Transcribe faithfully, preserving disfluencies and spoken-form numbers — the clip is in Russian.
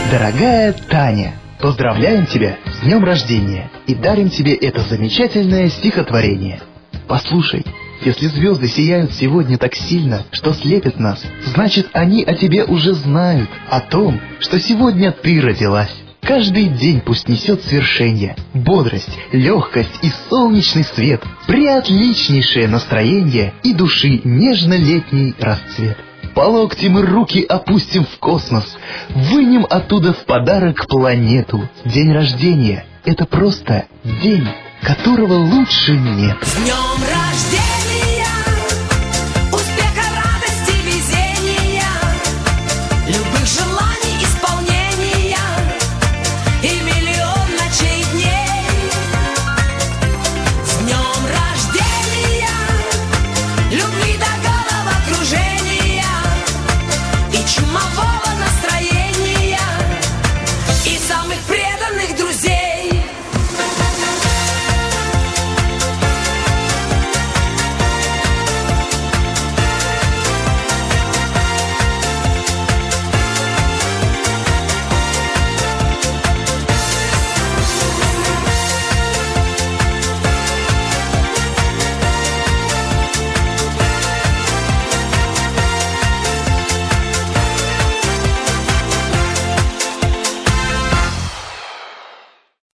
Дорогая Таня, поздравляем тебя с днем рождения и дарим тебе это замечательное стихотворение. Послушай, если звезды сияют сегодня так сильно, что слепят нас, значит, они о тебе уже знают, о том, что сегодня ты родилась. Каждый день пусть несет свершение, бодрость, легкость и солнечный свет, преотличнейшее настроение и души нежно-летний расцвет. По локти мы руки опустим в космос, вынем оттуда в подарок планету. День рождения — это просто день, которого лучше нет. С днем рождения!